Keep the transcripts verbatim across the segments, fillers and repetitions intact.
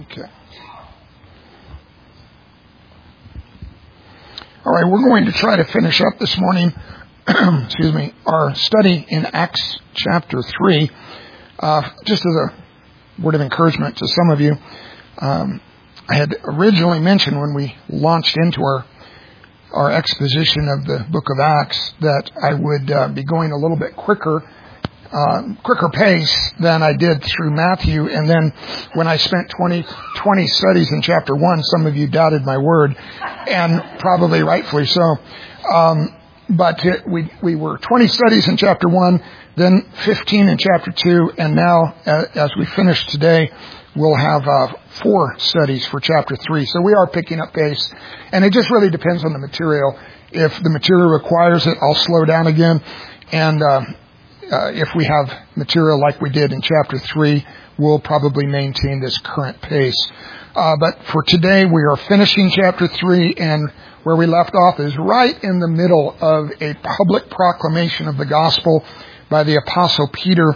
Okay. All right, we're going to try to finish up this morning, excuse me, our study in Acts chapter three. Uh, just as a word of encouragement to some of you, um, I had originally mentioned when we launched into our our exposition of the book of Acts that I would uh, be going a little bit quicker, uh, quicker pace than I did through Matthew. And then when I spent twenty, twenty studies in chapter one, some of you doubted my word, and probably rightfully so. Um, but it, we we were twenty studies in chapter one, then fifteen in chapter two, and now uh, as we finish today, we'll have uh, four studies for chapter three. So we are picking up pace, and it just really depends on the material. If the material requires it, I'll slow down again. And uh, uh, if we have material like we did in chapter three, we'll probably maintain this current pace. Uh, but for today, we are finishing chapter three, and where we left off is right in the middle of a public proclamation of the gospel by the Apostle Peter.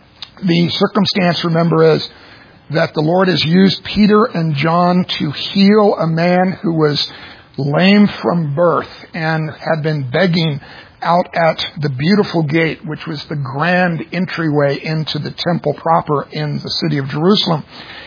The circumstance, remember, is that the Lord has used Peter and John to heal a man who was lame from birth and had been begging out at the beautiful gate, which was the grand entryway into the temple proper in the city of Jerusalem.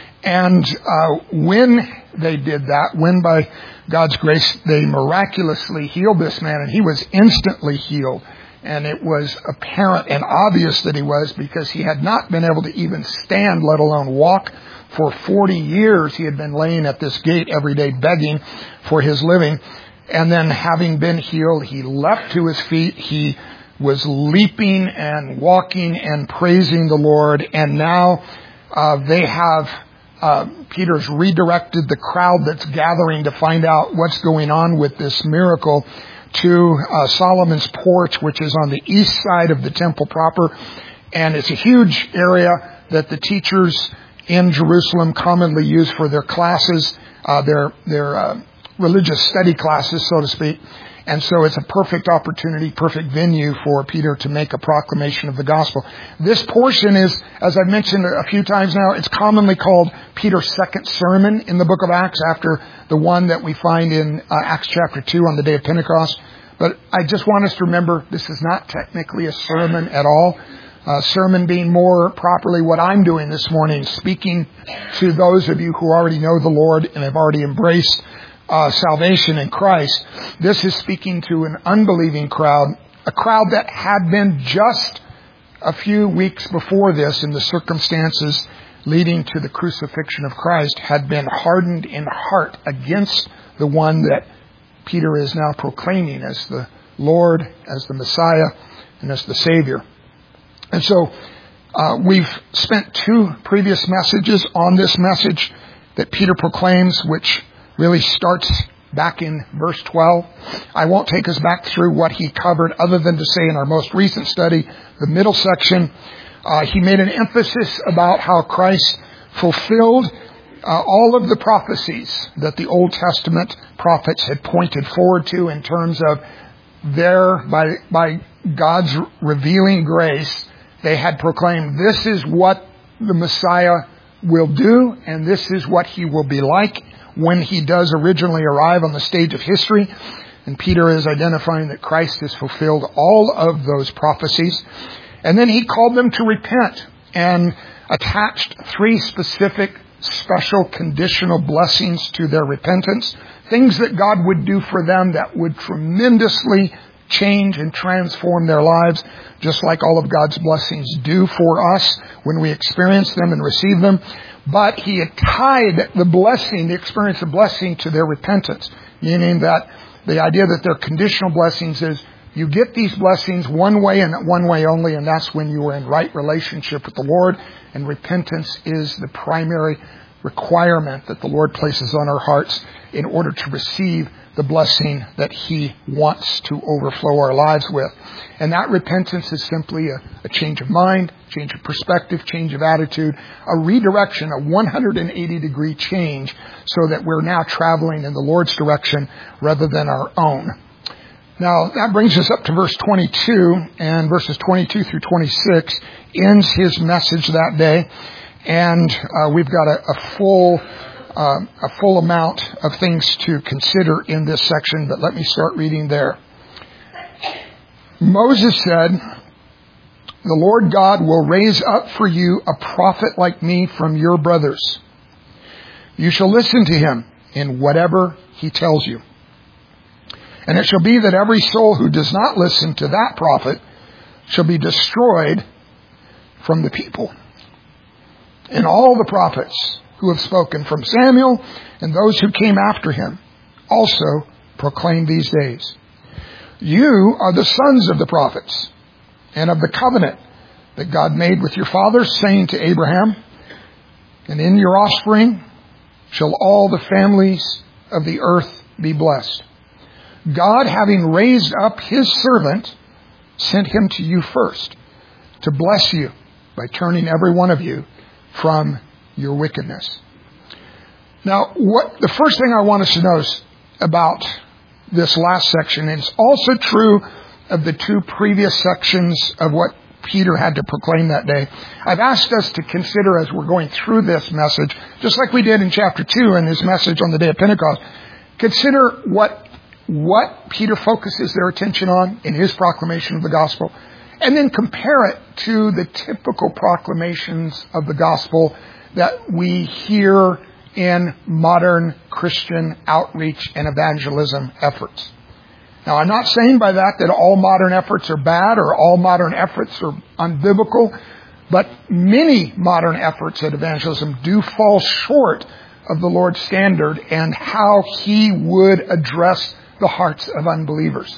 And uh, when they did that, when by God's grace they miraculously healed this man, and he was instantly healed, and it was apparent and obvious that he was, because he had not been able to even stand, let alone walk. For forty years he had been laying at this gate every day begging for his living. And then having been healed, he leapt to his feet. He was leaping and walking and praising the Lord. And now uh, they have, uh, Peter's redirected the crowd that's gathering to find out what's going on with this miracle to uh, Solomon's porch, which is on the east side of the temple proper. And it's a huge area that the teachers in Jerusalem commonly use for their classes, uh, their their uh, religious study classes, so to speak. And so it's a perfect opportunity, perfect venue for Peter to make a proclamation of the gospel. This portion is, as I've mentioned a few times now, it's commonly called Peter's second sermon in the book of Acts, after the one that we find in uh, Acts chapter two on the day of Pentecost. But I just want us to remember, this is not technically a sermon at all. Uh, sermon being more properly what I'm doing this morning, speaking to those of you who already know the Lord and have already embraced uh, salvation in Christ. This is speaking to an unbelieving crowd, a crowd that had been just a few weeks before this, in the circumstances leading to the crucifixion of Christ, had been hardened in heart against the one that Peter is now proclaiming as the Lord, as the Messiah, and as the Savior. And so uh, we've spent two previous messages on this message that Peter proclaims, which really starts back in verse twelve. I won't take us back through what he covered, other than to say in our most recent study, the middle section, uh, he made an emphasis about how Christ fulfilled uh, all of the prophecies that the Old Testament prophets had pointed forward to, in terms of their, by, by God's revealing grace, they had proclaimed, this is what the Messiah will do, and this is what he will be like when he does originally arrive on the stage of history. And Peter is identifying that Christ has fulfilled all of those prophecies. And then he called them to repent, and attached three specific, special, conditional blessings to their repentance. Things that God would do for them that would tremendously change and transform their lives, just like all of God's blessings do for us when we experience them and receive them. But he had tied the blessing, the experience of blessing, to their repentance, meaning that the idea that they're conditional blessings is you get these blessings one way and one way only, and that's when you are in right relationship with the Lord. And repentance is the primary requirement that the Lord places on our hearts in order to receive the blessing that he wants to overflow our lives with. And that repentance is simply a, a change of mind, change of perspective, change of attitude, a redirection, a one hundred eighty degree change, so that we're now traveling in the Lord's direction rather than our own. Now, that brings us up to verse twenty-two, and verses twenty-two through twenty-six ends his message that day. And uh, we've got a, a full uh, a full amount of things to consider in this section, but let me start reading there. Moses said, "The Lord God will raise up for you a prophet like me from your brothers. You shall listen to him in whatever he tells you. And it shall be that every soul who does not listen to that prophet shall be destroyed from the people. And all the prophets who have spoken from Samuel and those who came after him also proclaim these days. You are the sons of the prophets and of the covenant that God made with your fathers, saying to Abraham, and in your offspring shall all the families of the earth be blessed. God, having raised up his servant, sent him to you first to bless you by turning every one of you from your wickedness." Now, what the first thing I want us to notice about this last section, and it's also true of the two previous sections of what Peter had to proclaim that day. I've asked us to consider as we're going through this message, just like we did in chapter two in his message on the day of Pentecost, consider what what Peter focuses their attention on in his proclamation of the gospel, and then compare it to the typical proclamations of the gospel that we hear in modern Christian outreach and evangelism efforts. Now, I'm not saying by that that all modern efforts are bad or all modern efforts are unbiblical, but many modern efforts at evangelism do fall short of the Lord's standard and how he would address the hearts of unbelievers.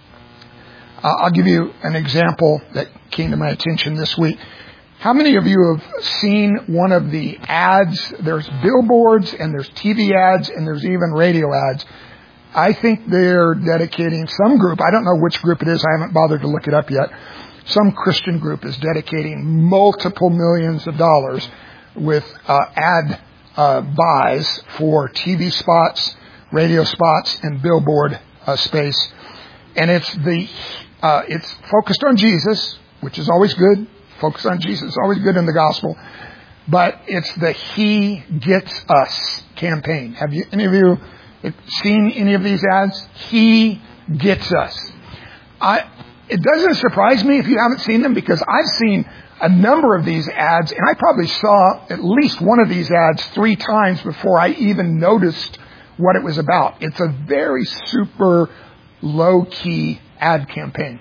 Uh, I'll give you an example that came to my attention this week. How many of you have seen one of the ads? There's billboards and there's T V ads and there's even radio ads. I think they're dedicating some group, I don't know which group it is, I haven't bothered to look it up yet. Some Christian group is dedicating multiple millions of dollars with uh, ad uh, buys for T V spots, radio spots, and billboard uh, space. And it's the uh, it's focused on Jesus, which is always good. Focus on Jesus is always good in the gospel. But it's the He Gets Us campaign. Have you any of you seen any of these ads? He Gets Us. I, it doesn't surprise me if you haven't seen them, because I've seen a number of these ads, and I probably saw at least one of these ads three times before I even noticed what it was about. It's a very super low-key ad campaign.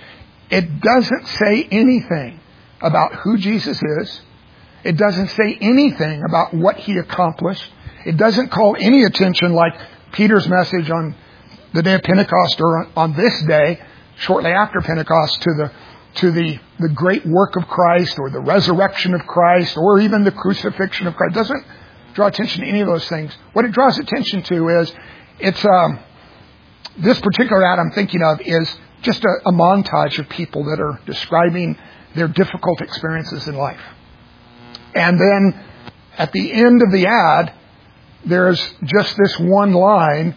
It doesn't say anything about who Jesus is. It doesn't say anything about what he accomplished. It doesn't call any attention, like Peter's message on the day of Pentecost or on this day, shortly after Pentecost, to the to the, the great work of Christ or the resurrection of Christ or even the crucifixion of Christ. It doesn't draw attention to any of those things. What it draws attention to is, it's um, this particular ad I'm thinking of is just a, a montage of people that are describing their difficult experiences in life. And then at the end of the ad, there's just this one line,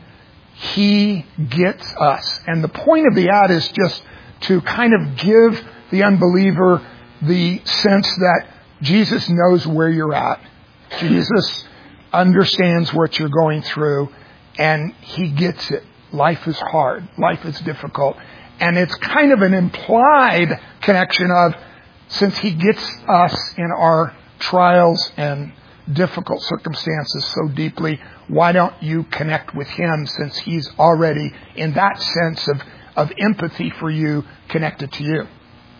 He Gets Us. And the point of the ad is just to kind of give the unbeliever the sense that Jesus knows where you're at. Jesus understands what you're going through, and He gets it. Life is hard. Life is difficult. And it's kind of an implied connection of, since He gets us in our trials and difficult circumstances so deeply, why don't you connect with Him, since He's already, in that sense of, of empathy for you, connected to you.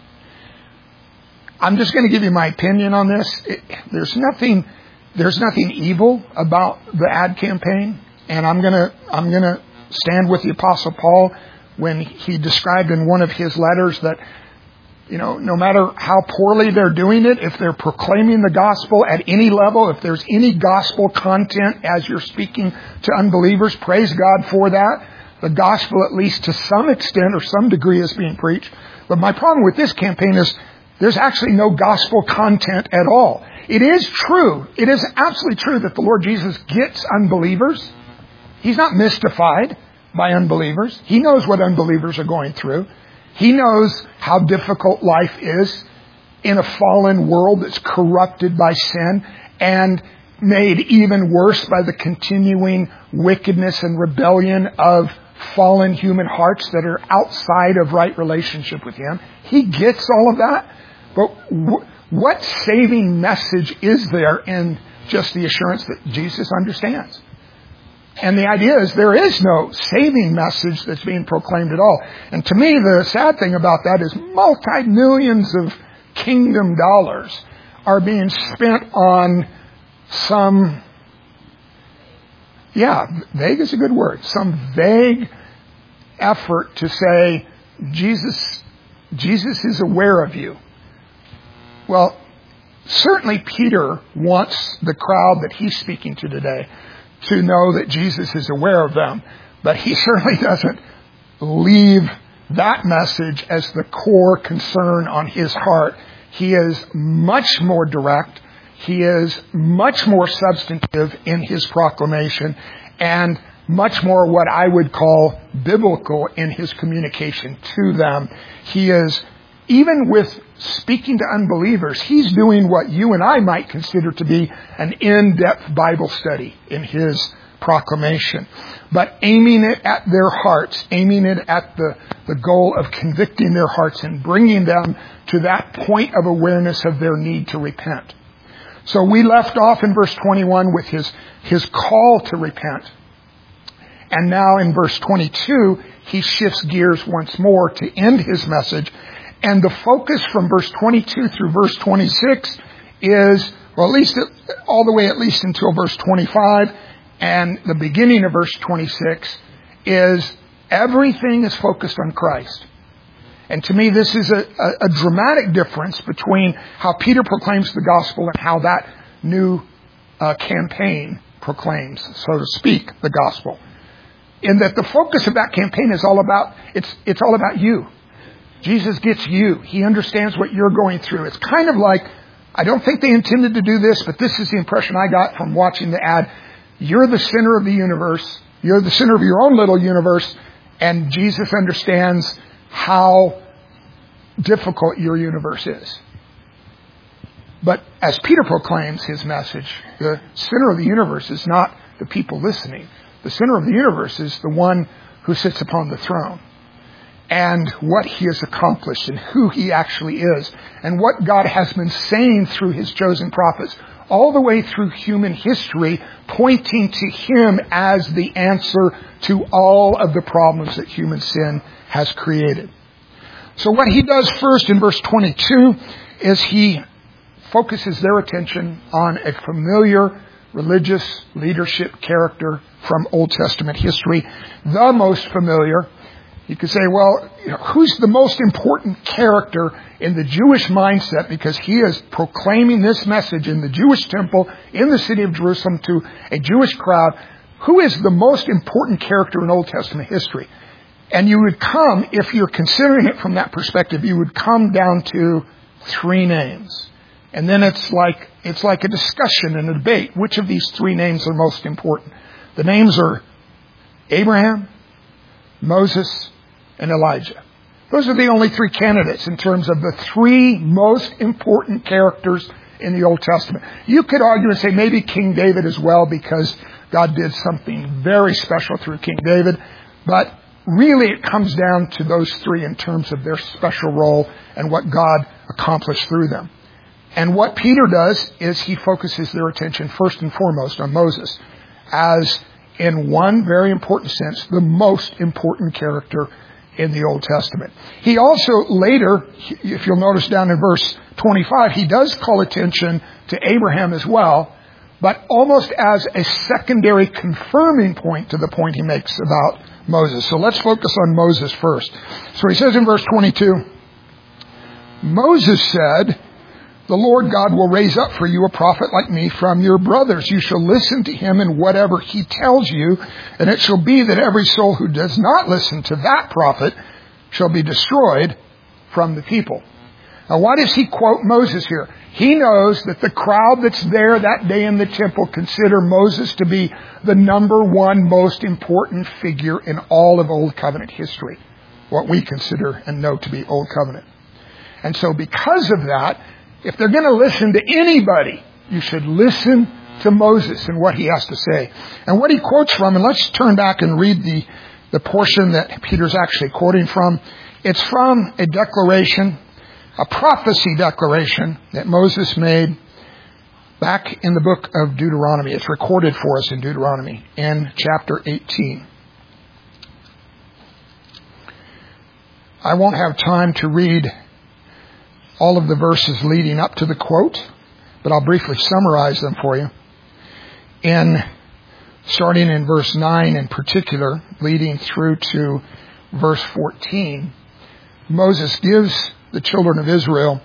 I'm just going to give you my opinion on this. It, there's nothing, there's nothing evil about the ad campaign, and I'm going to, I'm going to stand with the Apostle Paul when he described in one of his letters that, you know, no matter how poorly they're doing it, if they're proclaiming the gospel at any level, if there's any gospel content as you're speaking to unbelievers, praise God for that. The gospel, at least to some extent or some degree, is being preached. But my problem with this campaign is there's actually no gospel content at all. It is true. It is absolutely true that the Lord Jesus gets unbelievers. He's not mystified by unbelievers. He knows what unbelievers are going through. He knows how difficult life is. in a fallen world that's corrupted by sin and made even worse by the continuing wickedness and rebellion of fallen human hearts that are outside of right relationship with Him. He gets all of that. But w- what saving message is there in just the assurance that Jesus understands? And the idea is there is no saving message that's being proclaimed at all. And to me, the sad thing about that is multi-millions of kingdom dollars are being spent on some, yeah, vague is a good word, some vague effort to say, Jesus, Jesus is aware of you. Well, certainly Peter wants the crowd that he's speaking to today to know that Jesus is aware of them. But he certainly doesn't leave that message as the core concern on his heart. He is much more direct. He is much more substantive in his proclamation and much more what I would call biblical in his communication to them. He is, even with speaking to unbelievers, he's doing what you and I might consider to be an in-depth Bible study in his proclamation, but aiming it at their hearts, aiming it at the, the goal of convicting their hearts and bringing them to that point of awareness of their need to repent. So we left off in verse twenty-one with his, his call to repent. And now in verse twenty-two, he shifts gears once more to end his message. And the focus from verse twenty-two through verse twenty-six is, well, at least all the way at least until verse twenty-five, and the beginning of verse twenty-six is everything is focused on Christ. And to me, this is a, a, a dramatic difference between how Peter proclaims the gospel and how that new uh, campaign proclaims, so to speak, the gospel. In that the focus of that campaign is all about, it's, it's all about you. Jesus gets you. He understands what you're going through. It's kind of like, I don't think they intended to do this, but this is the impression I got from watching the ad. You're the center of the universe. You're the center of your own little universe. And Jesus understands how difficult your universe is. But as Peter proclaims his message, the center of the universe is not the people listening. The center of the universe is the one who sits upon the throne, and what he has accomplished and who he actually is, and what God has been saying through his chosen prophets all the way through human history, pointing to him as the answer to all of the problems that human sin has created. So what he does first in verse twenty-two is he focuses their attention on a familiar religious leadership character from Old Testament history, the most familiar. You could say, well, you know, who's the most important character in the Jewish mindset, because he is proclaiming this message in the Jewish temple in the city of Jerusalem to a Jewish crowd. Who is the most important character in Old Testament history? And you would come, if you're considering it from that perspective, you would come down to three names. And then it's like it's like a discussion and a debate. Which of these three names are most important? The names are Abraham, Moses, and Elijah. Those are the only three candidates in terms of the three most important characters in the Old Testament. You could argue and say maybe King David as well, because God did something very special through King David. But really it comes down to those three in terms of their special role and what God accomplished through them. And what Peter does is he focuses their attention first and foremost on Moses as, in one very important sense, the most important character in the Old Testament. He also later, if you'll notice down in verse twenty-five, he does call attention to Abraham as well, but almost as a secondary confirming point to the point he makes about Moses. So let's focus on Moses first. So he says in verse twenty-two, Moses said, "The Lord God will raise up for you a prophet like me from your brothers. You shall listen to him in whatever he tells you, and it shall be that every soul who does not listen to that prophet shall be destroyed from the people." Now, why does he quote Moses here? He knows that the crowd that's there that day in the temple consider Moses to be the number one most important figure in all of Old Covenant history, what we consider and know to be Old Covenant. And so because of that, if they're going to listen to anybody, you should listen to Moses and what he has to say. And what he quotes from, and let's turn back and read the, the portion that Peter's actually quoting from. It's from a declaration, a prophecy declaration that Moses made back in the book of Deuteronomy. It's recorded for us in Deuteronomy in chapter eighteen. I won't have time to read all of the verses leading up to the quote, but I'll briefly summarize them for you. In starting in verse nine in particular, leading through to verse fourteen, Moses gives the children of Israel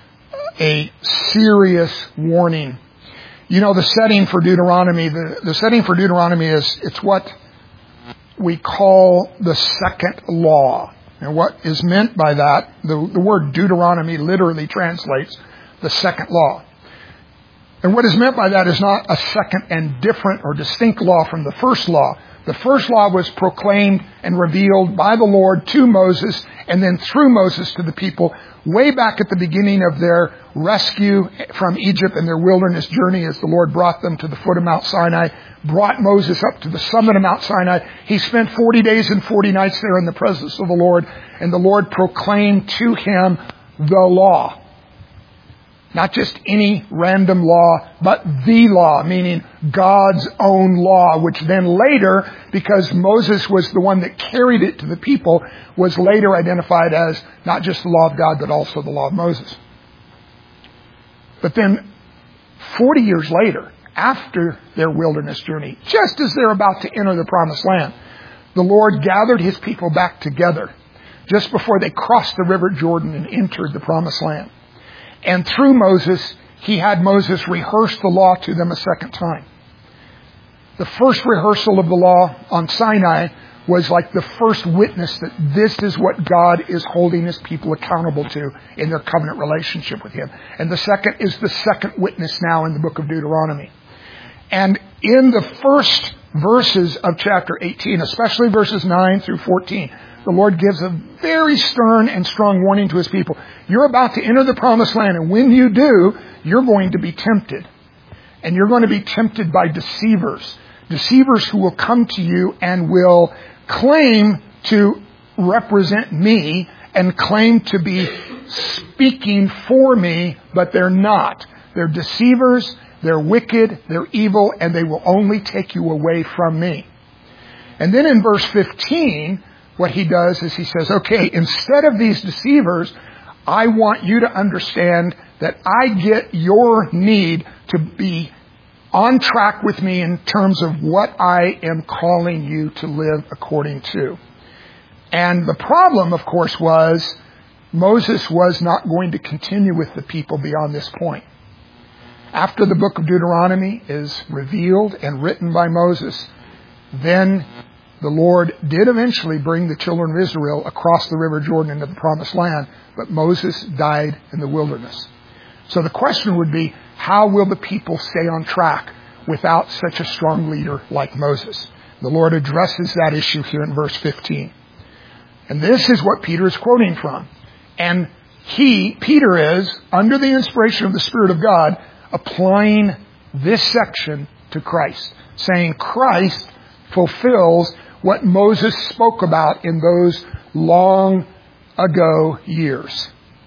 a serious warning. You know, the setting for Deuteronomy, the, the setting for Deuteronomy is, it's what we call the second law. And what is meant by that, the, the word Deuteronomy literally translates the second law. And what is meant by that is not a second and different or distinct law from the first law. The first law was proclaimed and revealed by the Lord to Moses and then through Moses to the people way back at the beginning of their rescue from Egypt and their wilderness journey as the Lord brought them to the foot of Mount Sinai, brought Moses up to the summit of Mount Sinai. He spent forty days and forty nights there in the presence of the Lord, and the Lord proclaimed to him the law. Not just any random law, but the law, meaning God's own law, which then later, because Moses was the one that carried it to the people, was later identified as not just the law of God, but also the law of Moses. But then, forty years later, after their wilderness journey, just as they're about to enter the promised land, the Lord gathered his people back together just before they crossed the river Jordan and entered the promised land. And through Moses, he had Moses rehearse the law to them a second time. The first rehearsal of the law on Sinai was like the first witness that this is what God is holding his people accountable to in their covenant relationship with him. And the second is the second witness now in the book of Deuteronomy. And in the first verses of chapter eighteen, especially verses nine through fourteen, the Lord gives a very stern and strong warning to his people. You're about to enter the promised land, and when you do, you're going to be tempted. And you're going to be tempted by deceivers. Deceivers who will come to you and will claim to represent me and claim to be speaking for me, but they're not. They're deceivers, they're wicked, they're evil, and they will only take you away from me. And then in verse fifteen, what he does is he says, okay, instead of these deceivers, I want you to understand that I get your need to be on track with me in terms of what I am calling you to live according to. And the problem, of course, was Moses was not going to continue with the people beyond this point. After the book of Deuteronomy is revealed and written by Moses, then the Lord did eventually bring the children of Israel across the river Jordan into the promised land, but Moses died in the wilderness. So the question would be, how will the people stay on track without such a strong leader like Moses? The Lord addresses that issue here in verse fifteen. And this is what Peter is quoting from. And he, Peter is, under the inspiration of the Spirit of God, applying this section to Christ, saying Christ fulfills what Moses spoke about in those long ago years.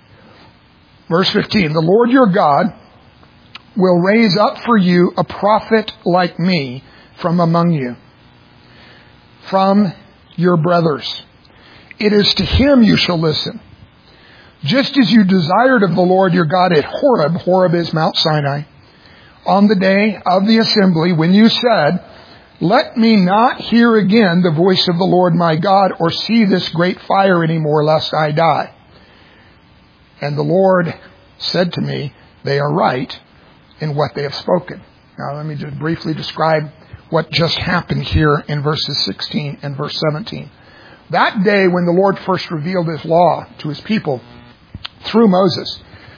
Verse fifteen, the Lord your God will raise up for you a prophet like me from among you, from your brothers. It is to him you shall listen. Just as you desired of the Lord your God at Horeb, Horeb is Mount Sinai, on the day of the assembly when you said, let me not hear again the voice of the Lord my God or see this great fire anymore lest I die. And the Lord said to me, they are right in what they have spoken. Now let me just briefly describe what just happened here in verses sixteen and verse seventeen. That day when the Lord first revealed his law to his people through Moses,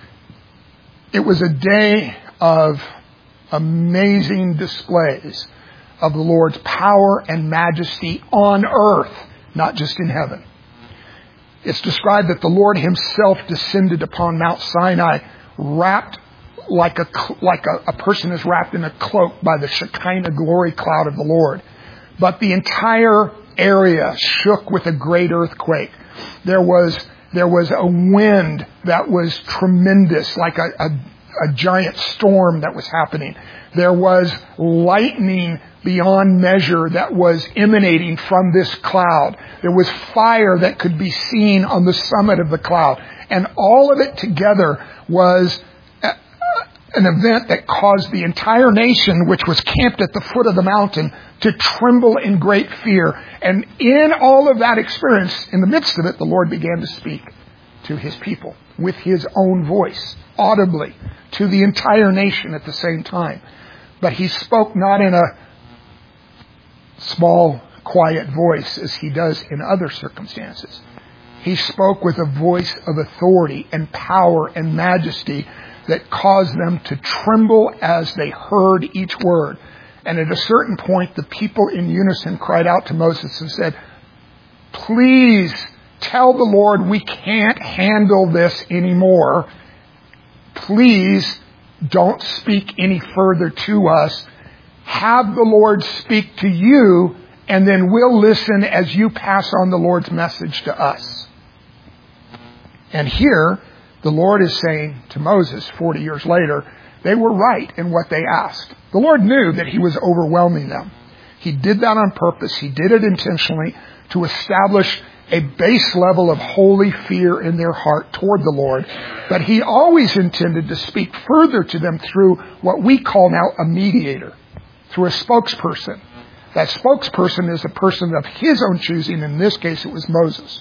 it was a day of amazing displays of the Lord's power and majesty on earth, not just in heaven. It's described that the Lord himself descended upon Mount Sinai, wrapped like a, like a, a person is wrapped in a cloak by the Shekinah glory cloud of the Lord. But the entire area shook with a great earthquake. There was, there was a wind that was tremendous, like a, a, a giant storm that was happening. There was lightning beyond measure that was emanating from this cloud. There was fire that could be seen on the summit of the cloud. And all of it together was an event that caused the entire nation, which was camped at the foot of the mountain, to tremble in great fear. And in all of that experience, in the midst of it, the Lord began to speak to his people with his own voice, audibly, to the entire nation at the same time. But he spoke not in a small, quiet voice as he does in other circumstances. He spoke with a voice of authority and power and majesty that caused them to tremble as they heard each word. And at a certain point, the people in unison cried out to Moses and said, "Please tell the Lord we can't handle this anymore. Please don't speak any further to us. Have the Lord speak to you, and then we'll listen as you pass on the Lord's message to us." And here, the Lord is saying to Moses forty years later, they were right in what they asked. The Lord knew that he was overwhelming them. He did that on purpose. He did it intentionally to establish a base level of holy fear in their heart toward the Lord. But he always intended to speak further to them through what we call now a mediator, through a spokesperson. That spokesperson is a person of his own choosing. In this case, it was Moses.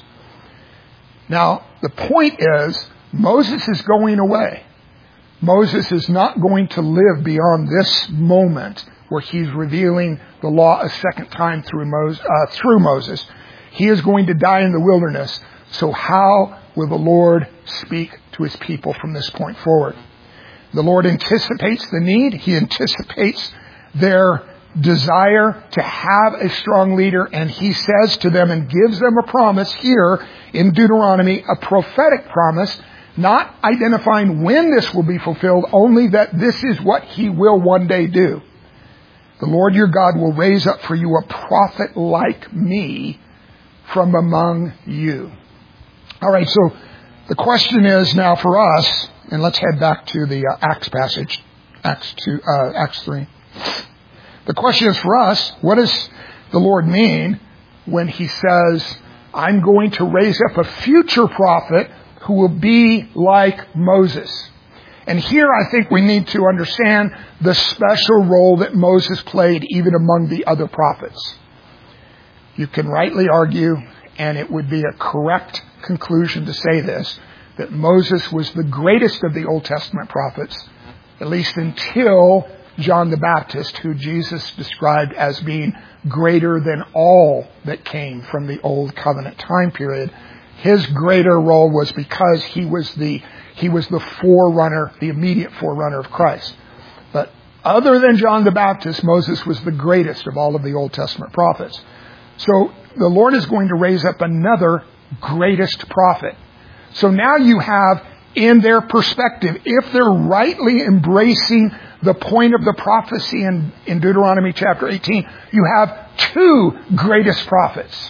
Now, the point is, Moses is going away. Moses is not going to live beyond this moment where he's revealing the law a second time through Moses. Uh, through Moses. He is going to die in the wilderness. So how will the Lord speak to his people from this point forward? The Lord anticipates the need. He anticipates their desire to have a strong leader, and he says to them and gives them a promise here in Deuteronomy, a prophetic promise, not identifying when this will be fulfilled, only that this is what he will one day do. The Lord your God will raise up for you a prophet like me from among you. All right, so the question is now for us, and let's head back to the uh, Acts passage, Acts two, uh, Acts three. The question is for us, what does the Lord mean when he says, I'm going to raise up a future prophet who will be like Moses? And here I think we need to understand the special role that Moses played even among the other prophets. You can rightly argue, and it would be a correct conclusion to say this, that Moses was the greatest of the Old Testament prophets, at least until John the Baptist, who Jesus described as being greater than all that came from the Old Covenant time period. His greater role was because he was the he was the forerunner, the immediate forerunner of Christ. But other than John the Baptist, Moses was the greatest of all of the Old Testament prophets. So the Lord is going to raise up another greatest prophet. So now you have, in their perspective, if they're rightly embracing the point of the prophecy in, in Deuteronomy chapter eighteen, you have two greatest prophets.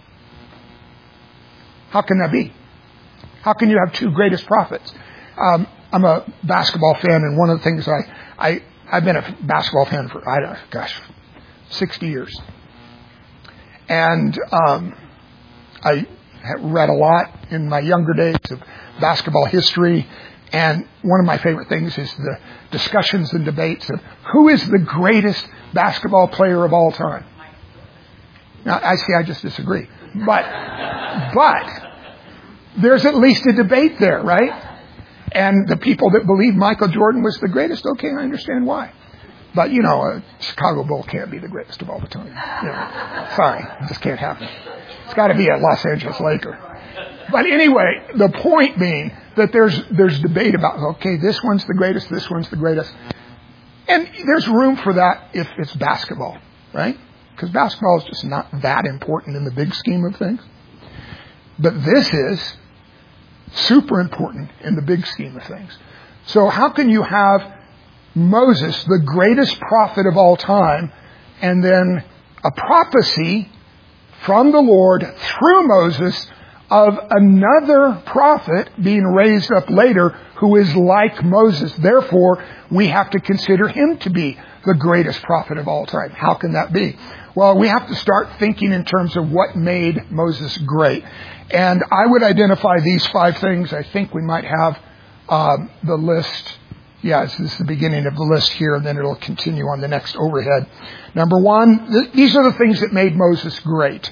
How can that be? How can you have two greatest prophets? Um, I'm a basketball fan, and one of the things I, I, I've been a basketball fan for, I don't know, gosh, sixty years. And um, I read a lot in my younger days of basketball history. And one of my favorite things is the discussions and debates of who is the greatest basketball player of all time. Now, I see, I just disagree. But, but, there's at least a debate there, right? And the people that believe Michael Jordan was the greatest, okay, I understand why. But, you know, a Chicago Bull can't be the greatest of all the time. You know, sorry, it just can't happen. It's got to be a Los Angeles Laker. But anyway, the point being that there's there's debate about, okay, this one's the greatest, this one's the greatest. And there's room for that if it's basketball, right? Because basketball is just not that important in the big scheme of things. But this is super important in the big scheme of things. So how can you have Moses, the greatest prophet of all time, and then a prophecy from the Lord through Moses of another prophet being raised up later who is like Moses? Therefore, we have to consider him to be the greatest prophet of all time. How can that be? Well, we have to start thinking in terms of what made Moses great. And I would identify these five things. I think we might have um, the list. Yeah, this is the beginning of the list here, and then it'll continue on the next overhead. Number one, th- these are the things that made Moses great.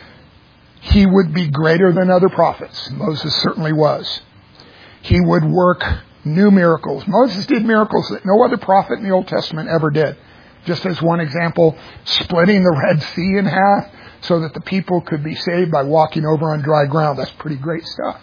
He would be greater than other prophets. Moses certainly was. He would work new miracles. Moses did miracles that no other prophet in the Old Testament ever did. Just as one example, splitting the Red Sea in half so that the people could be saved by walking over on dry ground. That's pretty great stuff.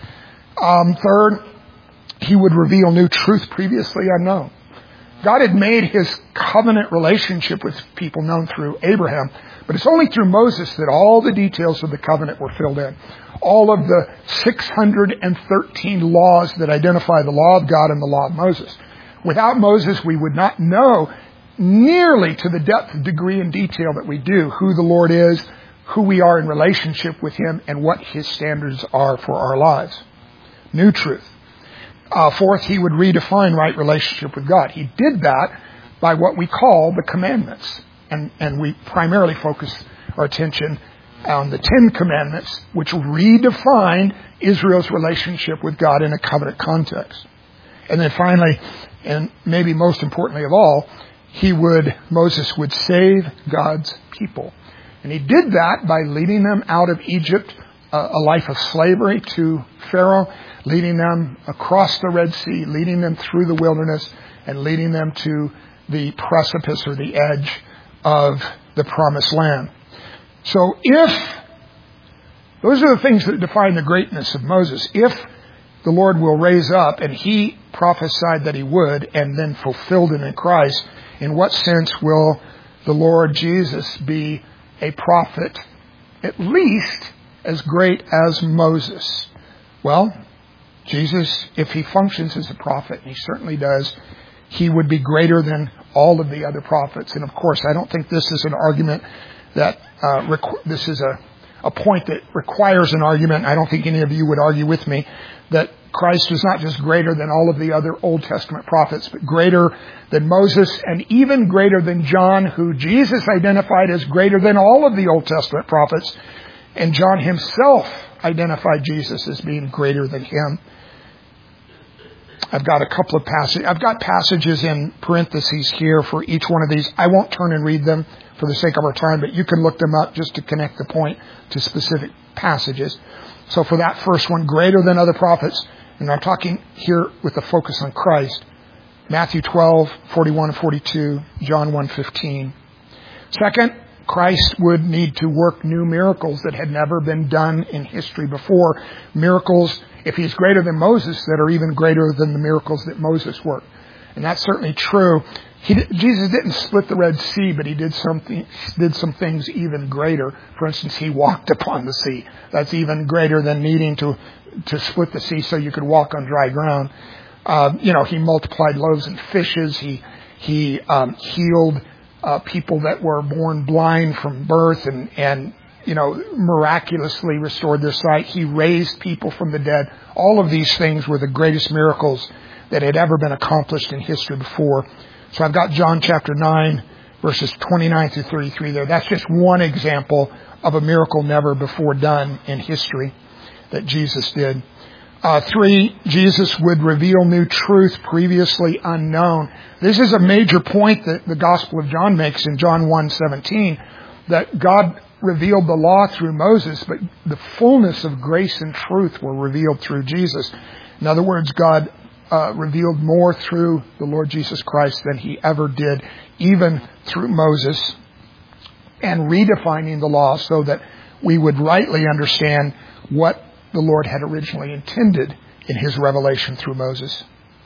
Um, third, he would reveal new truth previously unknown. God had made his covenant relationship with people known through Abraham, but it's only through Moses that all the details of the covenant were filled in. All of the six hundred thirteen laws that identify the law of God and the law of Moses. Without Moses, we would not know nearly to the depth, degree, and detail that we do who the Lord is, who we are in relationship with him, and what his standards are for our lives. New truth. Uh, fourth, he would redefine right relationship with God. He did that by what we call the commandments. And, and we primarily focus our attention on the Ten Commandments, which redefined Israel's relationship with God in a covenant context. And then finally, and maybe most importantly of all, he would, Moses would save God's people. And he did that by leading them out of Egypt, uh, a life of slavery to Pharaoh, leading them across the Red Sea, leading them through the wilderness, and leading them to the precipice or the edge of the promised land. So if, those are the things that define the greatness of Moses. If the Lord will raise up, and he prophesied that he would, and then fulfilled it in Christ, in what sense will the Lord Jesus be a prophet at least as great as Moses? Well, Jesus, if he functions as a prophet, and he certainly does, he would be greater than all of the other prophets. And of course, I don't think this is an argument that, uh, requ- this is a, a point that requires an argument. I don't think any of you would argue with me that Christ was not just greater than all of the other Old Testament prophets, but greater than Moses, and even greater than John, who Jesus identified as greater than all of the Old Testament prophets. And John himself identified Jesus as being greater than him. I've got a couple of passages. I've got passages in parentheses here for each one of these. I won't turn and read them for the sake of our time, but you can look them up just to connect the point to specific passages. So for that first one, greater than other prophets, and I'm talking here with a focus on Christ, Matthew twelve, forty-one and forty-two, John one fifteen. Second, Christ would need to work new miracles that had never been done in history before. Miracles, if he's greater than Moses, that are even greater than the miracles that Moses worked. And that's certainly true. He, Jesus didn't split the Red Sea, but he did something, did some things even greater. For instance, he walked upon the sea. That's even greater than needing to, to split the sea so you could walk on dry ground. Uh, you know, he multiplied loaves and fishes. He, he, um, healed, uh, people that were born blind from birth and, and, you know, miraculously restored their sight. He raised people from the dead. All of these things were the greatest miracles that had ever been accomplished in history before. So I've got John chapter nine, verses twenty-nine through thirty-three there. That's just one example of a miracle never before done in history that Jesus did. Uh, three, Jesus would reveal new truth previously unknown. This is a major point that the Gospel of John makes in John one seventeen, that God revealed the law through Moses, but the fullness of grace and truth were revealed through Jesus. In other words, God uh, revealed more through the Lord Jesus Christ than he ever did, even through Moses, and redefining the law so that we would rightly understand what the Lord had originally intended in his revelation through Moses.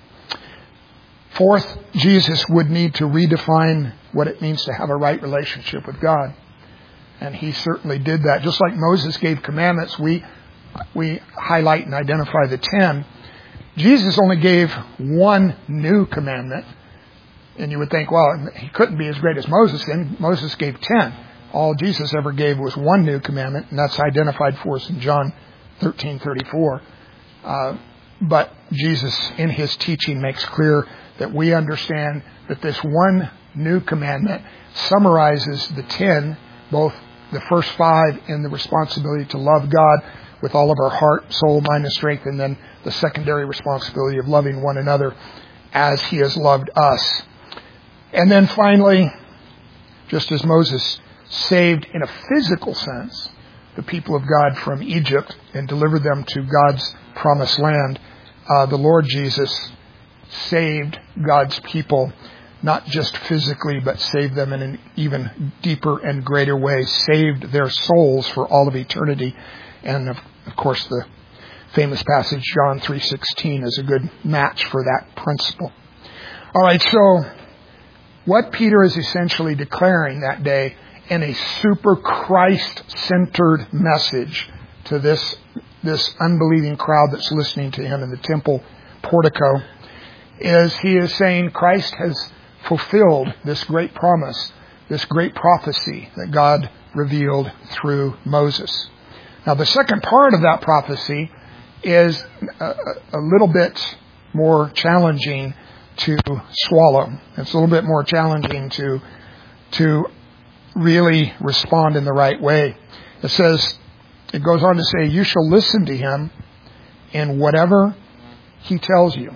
Fourth, Jesus would need to redefine what it means to have a right relationship with God. And he certainly did that. Just like Moses gave commandments, we we highlight and identify the ten, Jesus only gave one new commandment. And you would think, well, he couldn't be as great as Moses then. Moses gave ten. All Jesus ever gave was one new commandment, and that's identified for us in John thirteen thirty-four. Uh, but Jesus, in his teaching, makes clear that we understand that this one new commandment summarizes the ten, both the first five in the responsibility to love God with all of our heart, soul, mind, and strength, and then the secondary responsibility of loving one another as he has loved us. And then finally, just as Moses saved in a physical sense the people of God from Egypt and delivered them to God's promised land, uh, the Lord Jesus saved God's people, not just physically, but saved them in an even deeper and greater way, saved their souls for all of eternity. And of, of course, the famous passage, John three sixteen, is a good match for that principle. All right, so what Peter is essentially declaring that day in a super Christ-centered message to this, this unbelieving crowd that's listening to him in the temple portico is he is saying Christ has fulfilled this great promise, this great prophecy that God revealed through Moses. Now, the second part of that prophecy is a, a little bit more challenging to swallow. It's a little bit more challenging to to really respond in the right way. It says, it goes on to say, you shall listen to him in whatever he tells you.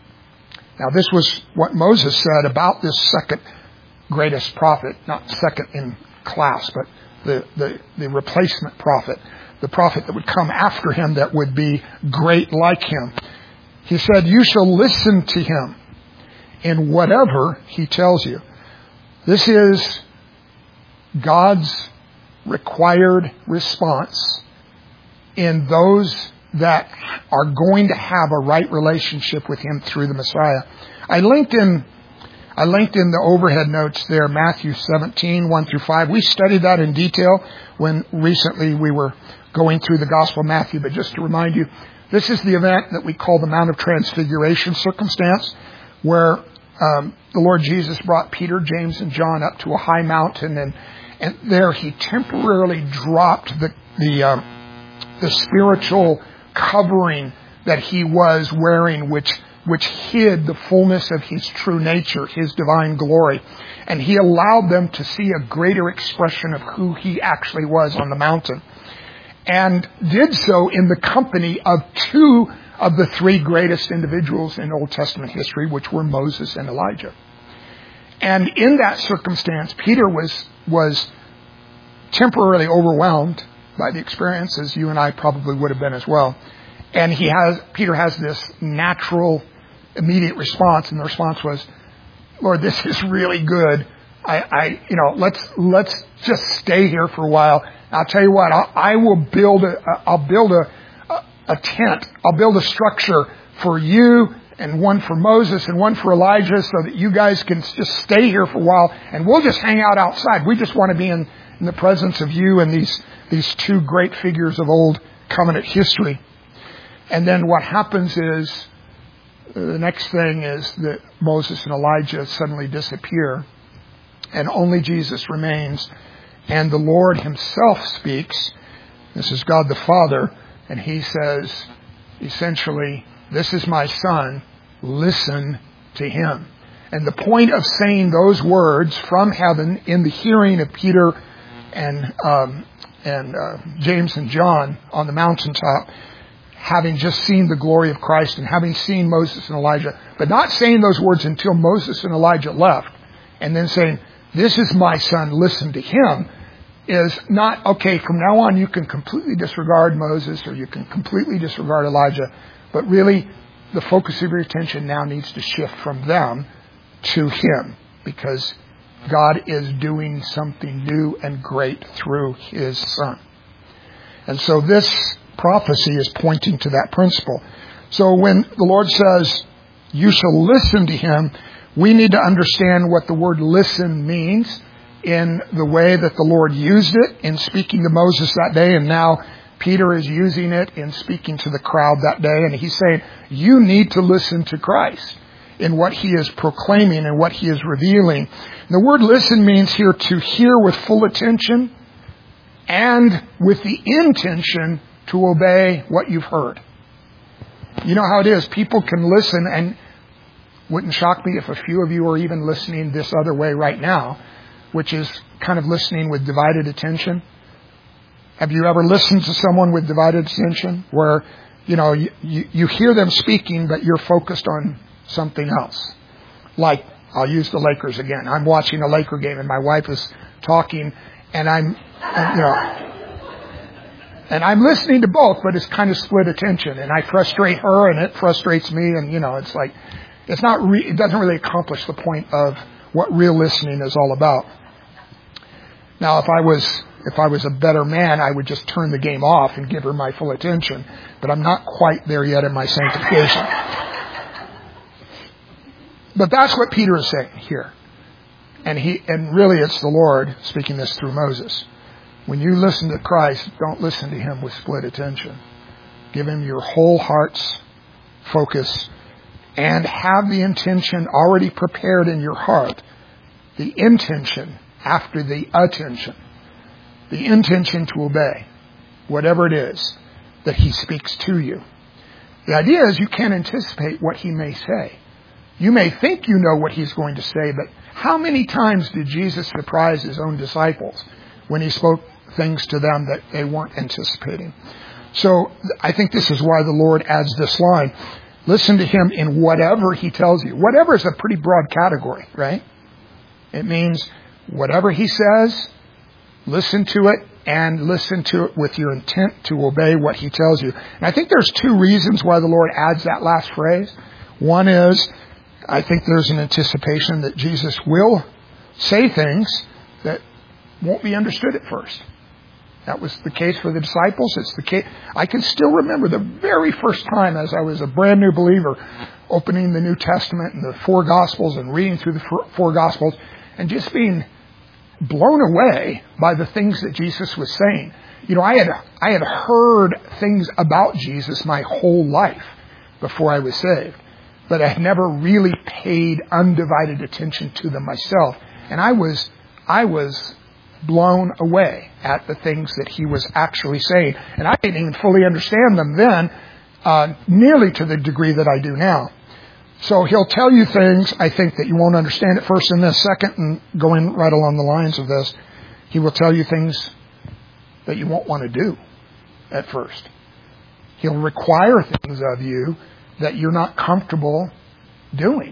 Now, this was what Moses said about this second greatest prophet, not second in class, but the, the, the replacement prophet, the prophet that would come after him that would be great like him. He said, you shall listen to him in whatever he tells you. This is God's required response in those that are going to have a right relationship with him through the Messiah. I linked in I linked in the overhead notes there, Matthew seventeen, one through five. We studied that in detail when recently we were going through the Gospel of Matthew. But just to remind you, this is the event that we call the Mount of Transfiguration circumstance, where um, the Lord Jesus brought Peter, James, and John up to a high mountain, and and there he temporarily dropped the the um, the spiritual covering that he was wearing, which which hid the fullness of his true nature, his divine glory. And he allowed them to see a greater expression of who he actually was on the mountain. And did so in the company of two of the three greatest individuals in Old Testament history, which were Moses and Elijah. And in that circumstance, Peter was was temporarily overwhelmed by the experience, as you and I probably would have been as well. And he has Peter has this natural, immediate response, and the response was, "Lord, this is really good. I, I you know, let's let's just stay here for a while. I'll tell you what, I'll, I will build a I'll build a, a a tent. I'll build a structure for you, and one for Moses, and one for Elijah, so that you guys can just stay here for a while, and we'll just hang out outside. We just want to be in, in the presence of you and these these two great figures of old covenant history." And then what happens is, the next thing is that Moses and Elijah suddenly disappear, and only Jesus remains, and the Lord himself speaks. This is God the Father, and he says, essentially, "This is my son, listen to him." And the point of saying those words from heaven in the hearing of Peter and um, and uh, James and John on the mountaintop, having just seen the glory of Christ and having seen Moses and Elijah, but not saying those words until Moses and Elijah left, and then saying, "This is my son, listen to him," is not, okay, from now on you can completely disregard Moses or you can completely disregard Elijah, but really the focus of your attention now needs to shift from them to him, because God is doing something new and great through his son. And so this prophecy is pointing to that principle. So when the Lord says, "You shall listen to him," we need to understand what the word listen means in the way that the Lord used it in speaking to Moses that day, and now Peter is using it in speaking to the crowd that day, and he's saying, you need to listen to Christ in what he is proclaiming and what he is revealing. The word listen means here to hear with full attention and with the intention to obey what you've heard. You know how it is. People can listen, and wouldn't shock me if a few of you are even listening this other way right now, which is kind of listening with divided attention. Have you ever listened to someone with divided attention where, you know, you, you, you hear them speaking, but you're focused on something else? Like, I'll use the Lakers again. I'm watching a Laker game and my wife is talking, and I'm, and, you know, and I'm listening to both, but it's kind of split attention, and I frustrate her and it frustrates me, and you know, it's like, it's not, re- it doesn't really accomplish the point of what real listening is all about. Now, if I was, if I was a better man, I would just turn the game off and give her my full attention, but I'm not quite there yet in my sanctification. But that's what Peter is saying here. And he, and really it's the Lord speaking this through Moses. When you listen to Christ, don't listen to him with split attention. Give him your whole heart's focus and have the intention already prepared in your heart. The intention after the attention. The intention to obey whatever it is that he speaks to you. The idea is you can't anticipate what he may say. You may think you know what he's going to say, but how many times did Jesus surprise his own disciples when he spoke things to them that they weren't anticipating? So I think this is why the Lord adds this line. Listen to him in whatever he tells you. Whatever is a pretty broad category, right? It means whatever he says, listen to it, and listen to it with your intent to obey what he tells you. And I think there's two reasons why the Lord adds that last phrase. One is, I think there's an anticipation that Jesus will say things that won't be understood at first. That was the case for the disciples. It's the case. I can still remember the very first time as I was a brand new believer opening the New Testament and the four Gospels and reading through the four Gospels and just being blown away by the things that Jesus was saying. You know, I had I had heard things about Jesus my whole life before I was saved, but I had never really paid undivided attention to them myself. And I was I was blown away at the things that he was actually saying. And I didn't even fully understand them then, uh, nearly to the degree that I do now. So he'll tell you things, I think, that you won't understand at first, and then second, and going right along the lines of this, he will tell you things that you won't want to do at first. He'll require things of you that you're not comfortable doing.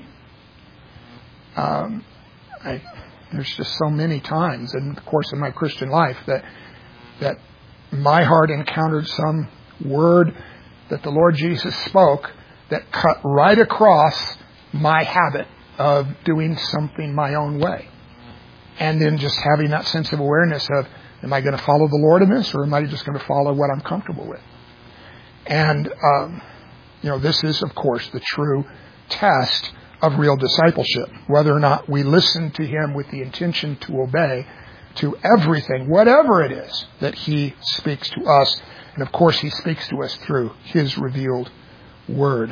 Um, I, there's just so many times in the course of my Christian life that that my heart encountered some word that the Lord Jesus spoke that cut right across my habit of doing something my own way. And then just having that sense of awareness of, am I going to follow the Lord in this, or am I just going to follow what I'm comfortable with? And, um, you know, this is, of course, the true test of real discipleship, whether or not we listen to him with the intention to obey to everything, whatever it is that he speaks to us. And of course, he speaks to us through his revealed word.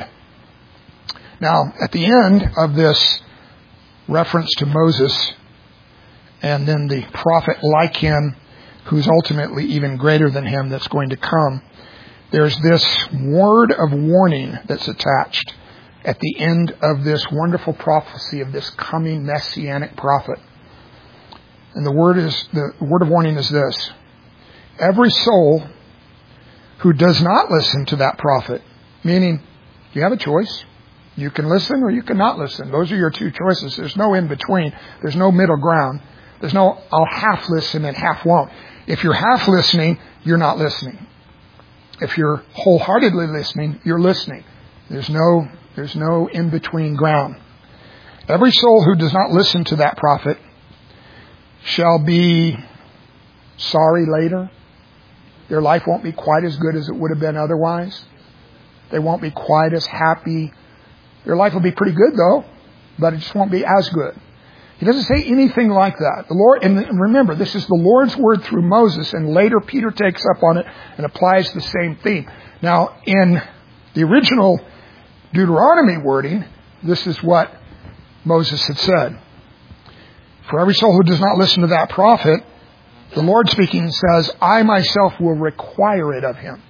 Now, at the end of this reference to Moses, and then the prophet like him, who's ultimately even greater than him that's going to come, there's this word of warning that's attached at the end of this wonderful prophecy of this coming messianic prophet. And the word is the word of warning is this: every soul who does not listen to that prophet, meaning you have a choice. You can listen or you cannot listen. Those are your two choices. There's no in between. There's no middle ground. There's no I'll half listen and half won't. If you're half listening, you're not listening. If you're wholeheartedly listening, you're listening. There's no There's no in-between ground. Every soul who does not listen to that prophet shall be sorry later. Their life won't be quite as good as it would have been otherwise. They won't be quite as happy. Their life will be pretty good, though, but it just won't be as good. He doesn't say anything like that. The Lord, and remember, this is the Lord's word through Moses, and later Peter takes up on it and applies the same theme. Now, in the original Deuteronomy wording, this is what Moses had said. For every soul who does not listen to that prophet, the Lord speaking says, I myself will require it of him.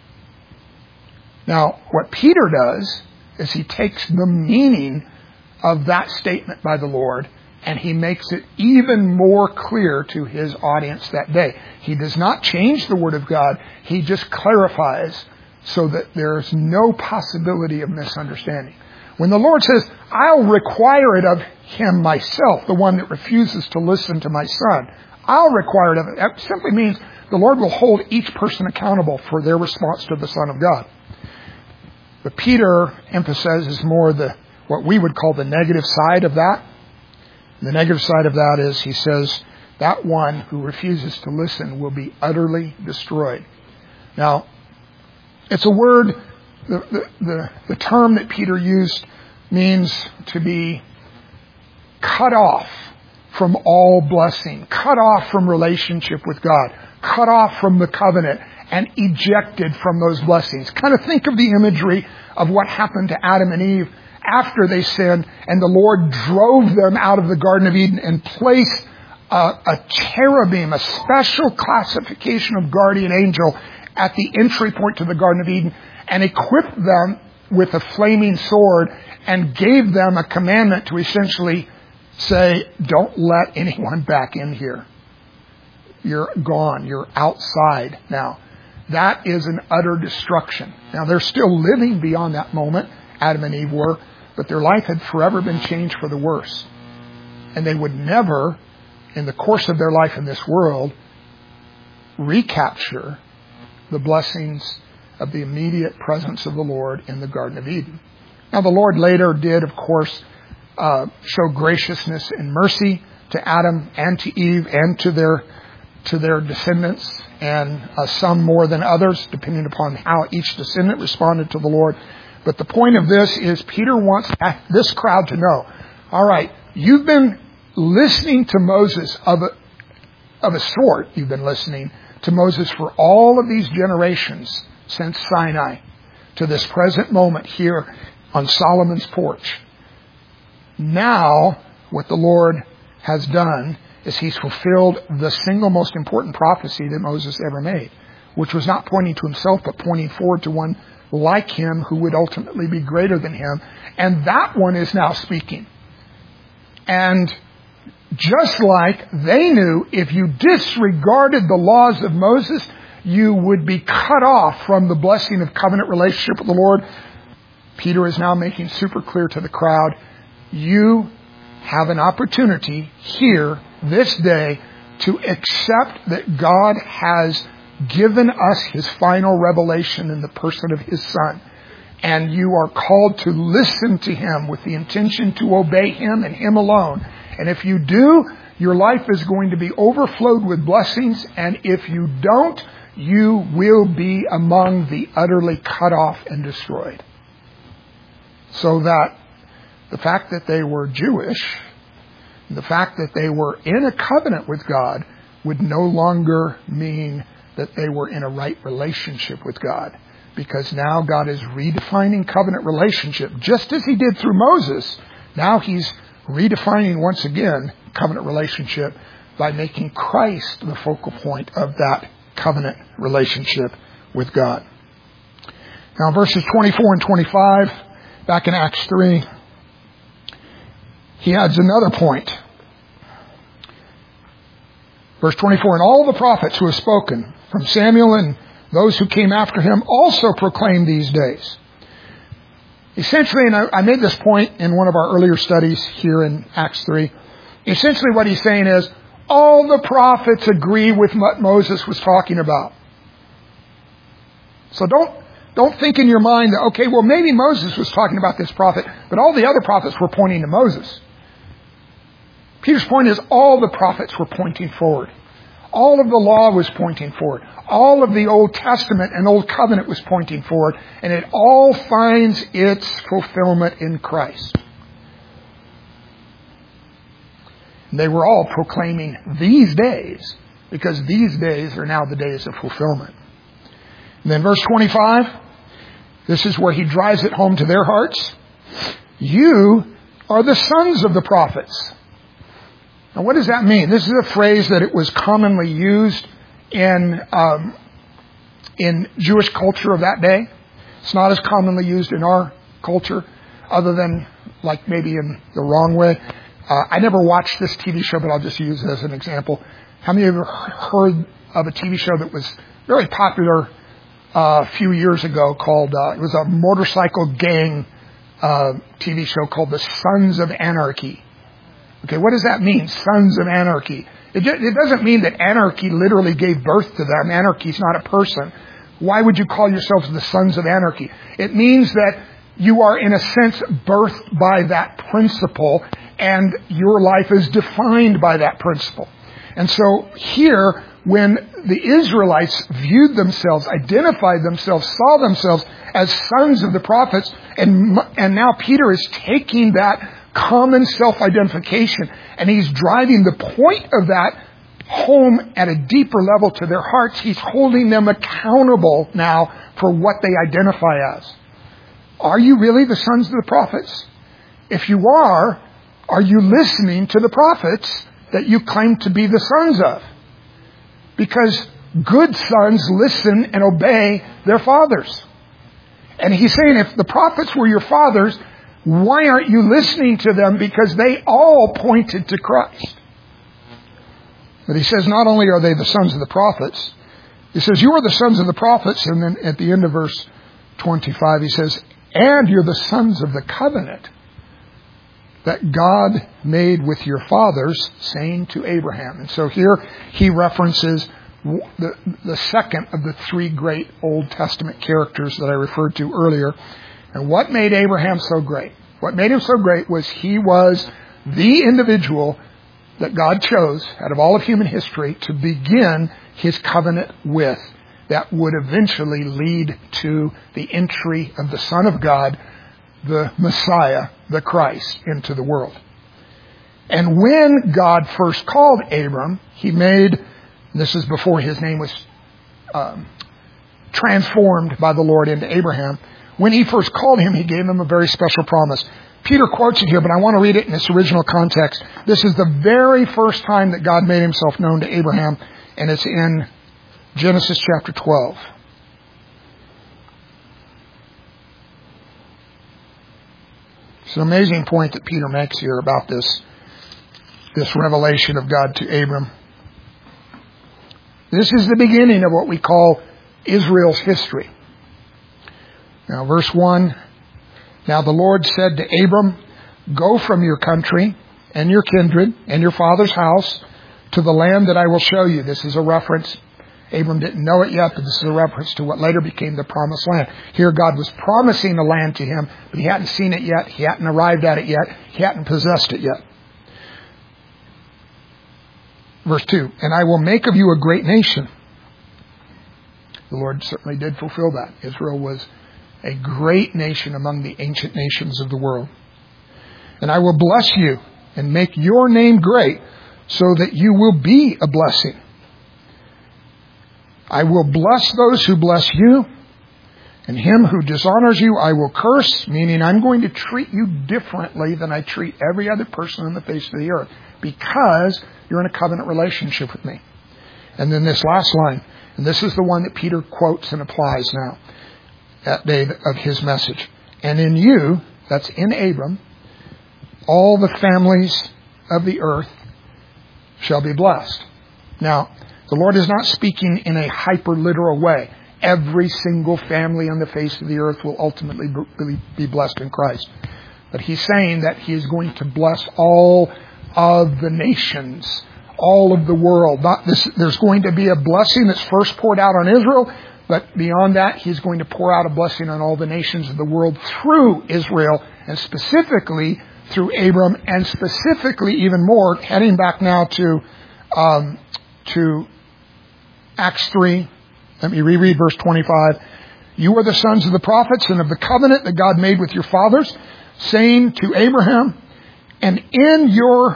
Now, what Peter does is he takes the meaning of that statement by the Lord and he makes it even more clear to his audience that day. He does not change the Word of God. He just clarifies so that there's no possibility of misunderstanding. When the Lord says, I'll require it of him myself, the one that refuses to listen to my Son, I'll require it of it. That simply means the Lord will hold each person accountable for their response to the Son of God. But Peter emphasizes more the what we would call the negative side of that. The negative side of that is, he says, that one who refuses to listen will be utterly destroyed. Now, it's a word, the, the, the, the term that Peter used means to be cut off from all blessing, cut off from relationship with God, cut off from the covenant, and ejected from those blessings. Kind of think of the imagery of what happened to Adam and Eve after they sinned, and the Lord drove them out of the Garden of Eden and placed a, a cherubim, a special classification of guardian angel at the entry point to the Garden of Eden, and equipped them with a flaming sword and gave them a commandment to essentially say, don't let anyone back in here. You're gone. You're outside now. That is an utter destruction. Now, they're still living beyond that moment, Adam and Eve were, but their life had forever been changed for the worse. And they would never, in the course of their life in this world, recapture the blessings of the immediate presence of the Lord in the Garden of Eden. Now, the Lord later did, of course, uh, show graciousness and mercy to Adam and to Eve and to their to their descendants, and uh, some more than others, depending upon how each descendant responded to the Lord. But the point of this is Peter wants this crowd to know, all right, you've been listening to Moses of a, of a sort, you've been listening to Moses for all of these generations since Sinai to this present moment here on Solomon's porch. Now, what the Lord has done is he's fulfilled the single most important prophecy that Moses ever made, which was not pointing to himself, but pointing forward to one like him who would ultimately be greater than him. And that one is now speaking. And just like they knew, if you disregarded the laws of Moses, you would be cut off from the blessing of covenant relationship with the Lord. Peter is now making super clear to the crowd, you have an opportunity here this day to accept that God has given us his final revelation in the person of his Son. And you are called to listen to him with the intention to obey him and him alone. And if you do, your life is going to be overflowed with blessings. And if you don't, you will be among the utterly cut off and destroyed. So that the fact that they were Jewish, the fact that they were in a covenant with God, would no longer mean that they were in a right relationship with God. Because now God is redefining covenant relationship, just as he did through Moses. Now he's redefining once again covenant relationship by making Christ the focal point of that covenant relationship with God. Now verses twenty-four and twenty-five, back in Acts three, he adds another point. Verse twenty-four, and all the prophets who have spoken, from Samuel and those who came after him, also proclaim these days. Essentially, and I, I made this point in one of our earlier studies here in Acts three, essentially what he's saying is, all the prophets agree with what Moses was talking about. So don't, don't think in your mind that, okay, well maybe Moses was talking about this prophet, but all the other prophets were pointing to Moses. Peter's point is all the prophets were pointing forward. All of the law was pointing forward. All of the Old Testament and Old Covenant was pointing forward. And it all finds its fulfillment in Christ. They were all proclaiming these days, because these days are now the days of fulfillment. And then verse twenty-five, this is where he drives it home to their hearts. You are the sons of the prophets. Now what does that mean? This is a phrase that it was commonly used in um, in Jewish culture of that day. It's not as commonly used in our culture, other than like maybe in the wrong way. Uh, I never watched this T V show, but I'll just use it as an example. How many of you have heard of a T V show that was very popular uh, a few years ago called, uh, it was a motorcycle gang uh, T V show called The Sons of Anarchy. Okay, what does that mean, Sons of Anarchy? It, it doesn't mean that anarchy literally gave birth to them. Anarchy is not a person. Why would you call yourselves the Sons of Anarchy? It means that you are, in a sense, birthed by that principle, and your life is defined by that principle. And so here, when the Israelites viewed themselves, identified themselves, saw themselves as sons of the prophets, and, and now Peter is taking that common self-identification, and he's driving the point of that home at a deeper level to their hearts. He's holding them accountable now for what they identify as. Are you really the sons of the prophets? If you are, are you listening to the prophets that you claim to be the sons of? Because good sons listen and obey their fathers. And he's saying, if the prophets were your fathers, why aren't you listening to them? Because they all pointed to Christ. But he says, not only are they the sons of the prophets, he says, you are the sons of the prophets. And then at the end of verse twenty-five, he says, and you're the sons of the covenant that God made with your fathers, saying to Abraham. And so here he references the, the second of the three great Old Testament characters that I referred to earlier. And what made Abraham so great? What made him so great was he was the individual that God chose out of all of human history to begin his covenant with, that would eventually lead to the entry of the Son of God, the Messiah, the Christ, into the world. And when God first called Abram, he made, this is before his name was um, transformed by the Lord into Abraham. When he first called him, he gave him a very special promise. Peter quotes it here, but I want to read it in its original context. This is the very first time that God made himself known to Abraham, and it's in Genesis chapter twelve. It's an amazing point that Peter makes here about this, this revelation of God to Abram. This is the beginning of what we call Israel's history. Now, verse one, now the Lord said to Abram, go from your country and your kindred and your father's house to the land that I will show you. This is a reference. Abram didn't know it yet, but this is a reference to what later became the promised land. Here God was promising a land to him, but he hadn't seen it yet. He hadn't arrived at it yet. He hadn't possessed it yet. Verse two, and I will make of you a great nation. The Lord certainly did fulfill that. Israel was a great nation among the ancient nations of the world. And I will bless you and make your name great so that you will be a blessing. I will bless those who bless you, and him who dishonors you I will curse, meaning I'm going to treat you differently than I treat every other person on the face of the earth, because you're in a covenant relationship with me. And then this last line, and this is the one that Peter quotes and applies now, that day of his message. And in you, that's in Abram, all the families of the earth shall be blessed. Now, the Lord is not speaking in a hyper-literal way. Every single family on the face of the earth will ultimately be blessed in Christ. But he's saying that he is going to bless all of the nations, all of the world. Not this, there's going to be a blessing that's first poured out on Israel, but beyond that, he's going to pour out a blessing on all the nations of the world through Israel, and specifically through Abram, and specifically even more, heading back now to um, to Acts three. Let me reread verse twenty-five. You are the sons of the prophets and of the covenant that God made with your fathers, saying to Abraham, and in your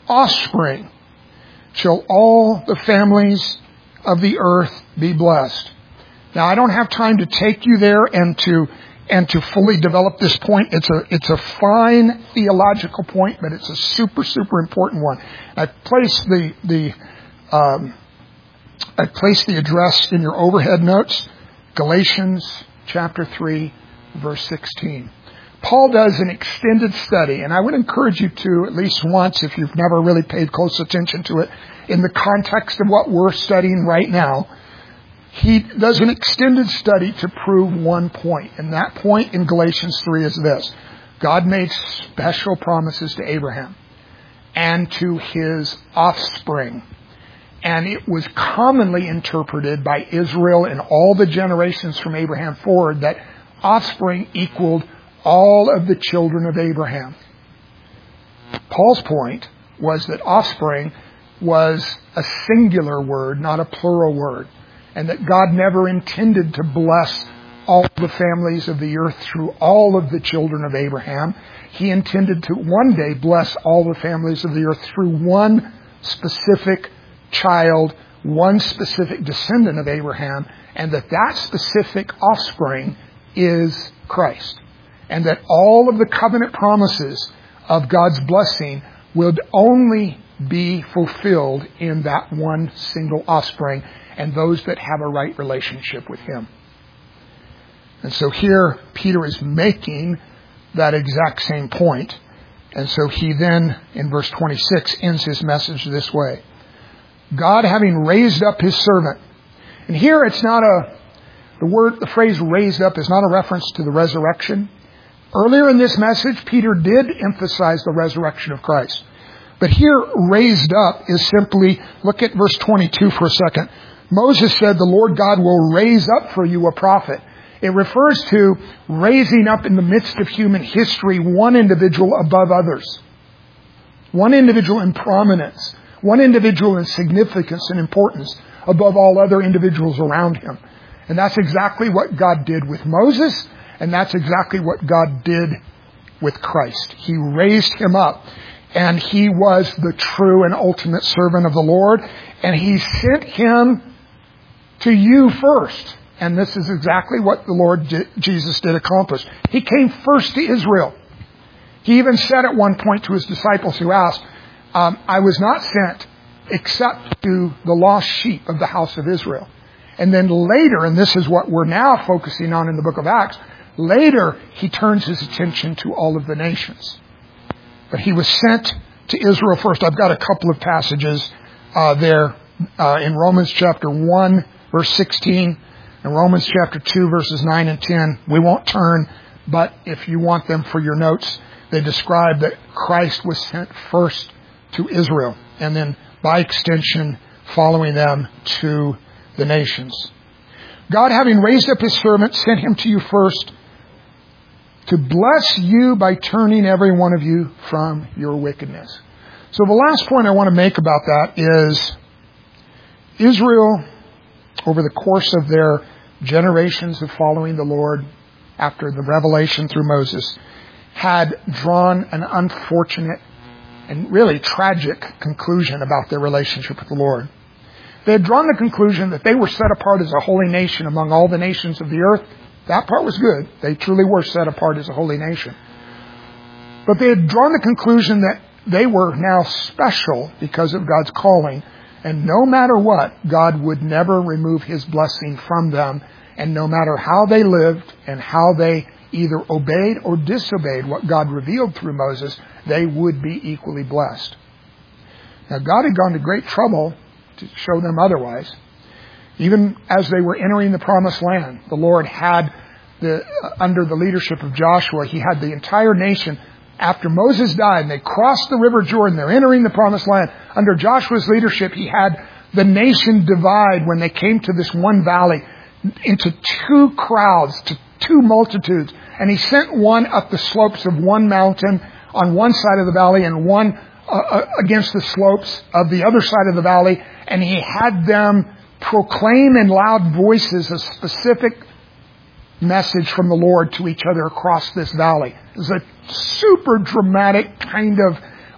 offspring shall all the families of the earth be blessed. Now, I don't have time to take you there and to and to fully develop this point. It's a it's a fine theological point, but it's a super super important one. I placed the the um, I placed the address in your overhead notes, Galatians chapter three, verse sixteen. Paul does an extended study, and I would encourage you to at least once, if you've never really paid close attention to it, in the context of what we're studying right now. He does an extended study to prove one point, and that point in Galatians three is this. God made special promises to Abraham and to his offspring. And it was commonly interpreted by Israel and all the generations from Abraham forward that offspring equaled all of the children of Abraham. Paul's point was that offspring was a singular word, not a plural word, and that God never intended to bless all the families of the earth through all of the children of Abraham. He intended to one day bless all the families of the earth through one specific child, one specific descendant of Abraham, and that that specific offspring is Christ. And that all of the covenant promises of God's blessing would only be fulfilled in that one single offspring and those that have a right relationship with Him. And so here Peter is making that exact same point. And so he then, in verse twenty-six, ends his message this way. God having raised up His servant. And here it's not a, the word, the phrase raised up is not a reference to the resurrection. Earlier in this message, Peter did emphasize the resurrection of Christ. But here, raised up is simply, look at verse twenty-two for a second. Moses said, the Lord God will raise up for you a prophet. It refers to raising up in the midst of human history one individual above others. One individual in prominence. One individual in significance and importance above all other individuals around him. And that's exactly what God did with Moses. And that's exactly what God did with Christ. He raised him up. And he was the true and ultimate servant of the Lord. And He sent him to you first. And this is exactly what the Lord Jesus did accomplish. He came first to Israel. He even said at one point to His disciples who asked, um, I was not sent except to the lost sheep of the house of Israel. And then later, and this is what we're now focusing on in the book of Acts, later He turns His attention to all of the nations. But He was sent to Israel first. I've got a couple of passages uh, there uh, in Romans chapter one, verse sixteen, and Romans chapter two, verses nine and ten. We won't turn, but if you want them for your notes, they describe that Christ was sent first to Israel, and then by extension, following them to the nations. God, having raised up His servant, sent him to you first, to bless you by turning every one of you from your wickedness. So the last point I want to make about that is Israel, over the course of their generations of following the Lord after the revelation through Moses, had drawn an unfortunate and really tragic conclusion about their relationship with the Lord. They had drawn the conclusion that they were set apart as a holy nation among all the nations of the earth. That part was good. They truly were set apart as a holy nation. But they had drawn the conclusion that they were now special because of God's calling. And no matter what, God would never remove His blessing from them. And no matter how they lived and how they either obeyed or disobeyed what God revealed through Moses, they would be equally blessed. Now, God had gone to great trouble to show them otherwise. Even as they were entering the promised land, the Lord had, the under the leadership of Joshua, He had the entire nation. After Moses died and they crossed the river Jordan, they're entering the promised land. Under Joshua's leadership, he had the nation divide when they came to this one valley into two crowds, to two multitudes. And He sent one up the slopes of one mountain on one side of the valley and one uh, against the slopes of the other side of the valley. And He had them proclaim in loud voices a specific message from the Lord to each other across this valley. It was a super dramatic kind of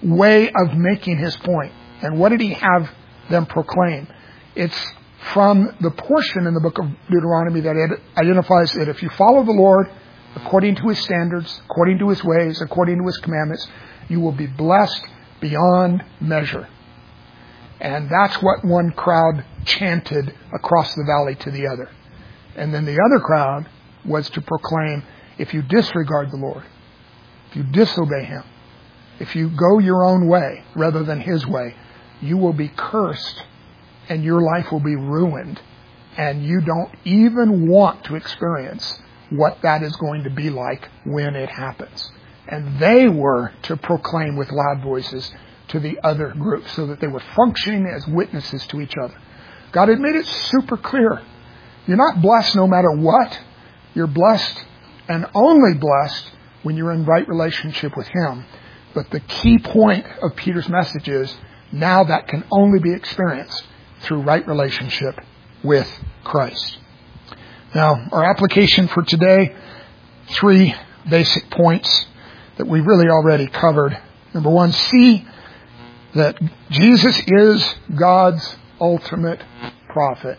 way of making his point. And what did he have them proclaim? It's from the portion in the book of Deuteronomy that it identifies that if you follow the Lord according to his standards, according to his ways, according to his commandments, you will be blessed beyond measure. And that's what one crowd chanted across the valley to the other. And then the other crowd was to proclaim, if you disregard the Lord, if you disobey him, if you go your own way rather than his way, you will be cursed and your life will be ruined. And you don't even want to experience what that is going to be like when it happens. And they were to proclaim with loud voices to the other group so that they were functioning as witnesses to each other. God had made it super clear. You're not blessed no matter what. You're blessed and only blessed when you're in right relationship with him. But the key point of Peter's message is now that can only be experienced through right relationship with Christ. Now, our application for today, three basic points that we really already covered. Number one, see that Jesus is God's ultimate prophet.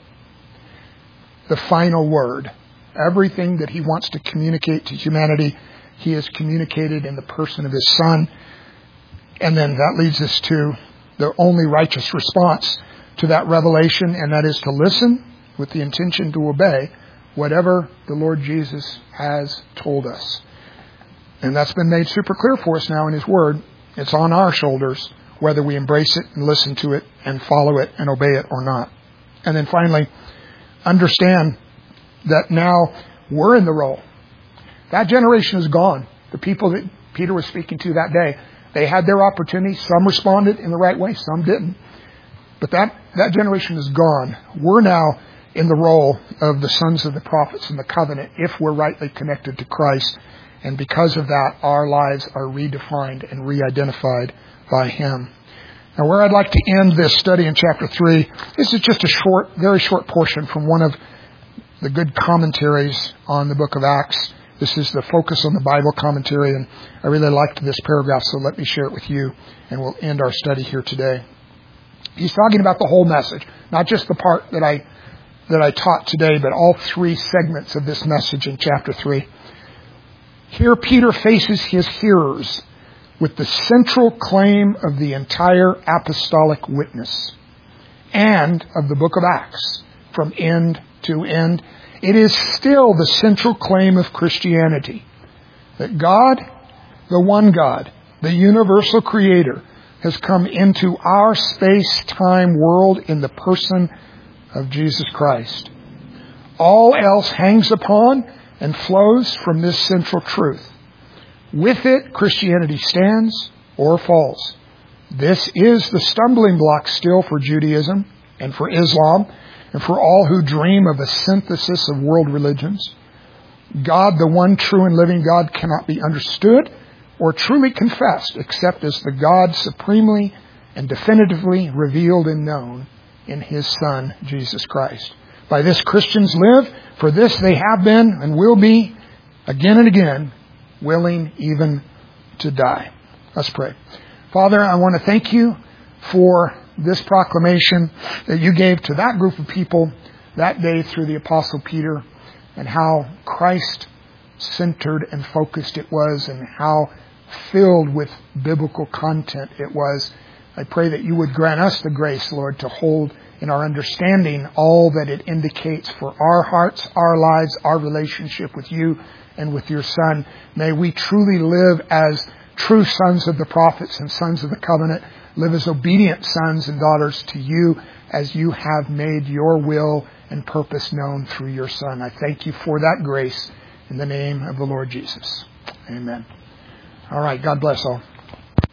The final word. Everything that he wants to communicate to humanity, he has communicated in the person of his Son. And then that leads us to the only righteous response to that revelation, and that is to listen with the intention to obey whatever the Lord Jesus has told us. And that's been made super clear for us now in his word. It's on our shoulders whether we embrace it and listen to it and follow it and obey it or not. And then finally, understand that now we're in the role. That generation is gone. The people that Peter was speaking to that day, they had their opportunity. Some responded in the right way, some didn't. But that, that generation is gone. We're now in the role of the sons of the prophets in the covenant if we're rightly connected to Christ. And because of that, our lives are redefined and re-identified by him. Now, where I'd like to end this study in chapter three, this is just a short, very short portion from one of the good commentaries on the book of Acts. This is the Focus on the Bible commentary, and I really liked this paragraph, so let me share it with you, and we'll end our study here today. He's talking about the whole message, not just the part that I that I taught today, but all three segments of this message in chapter three. Here Peter faces his hearers with the central claim of the entire apostolic witness and of the book of Acts from end to end. It is still the central claim of Christianity that God, the one God, the universal creator, has come into our space-time world in the person of Jesus Christ. All else hangs upon and flows from this central truth. With it, Christianity stands or falls. This is the stumbling block still for Judaism and for Islam and for all who dream of a synthesis of world religions. God, the one true and living God, cannot be understood or truly confessed except as the God supremely and definitively revealed and known in his Son, Jesus Christ. By this Christians live, for this they have been and will be again and again, willing even to die. Let's pray. Father, I want to thank you for this proclamation that you gave to that group of people that day through the Apostle Peter, and how Christ-centered and focused it was, and how filled with biblical content it was. I pray that you would grant us the grace, Lord, to hold in our understanding all that it indicates for our hearts, our lives, our relationship with you and with your Son. May we truly live as true sons of the prophets and sons of the covenant, live as obedient sons and daughters to you as you have made your will and purpose known through your Son. I thank you for that grace in the name of the Lord Jesus. Amen. All right. God bless all.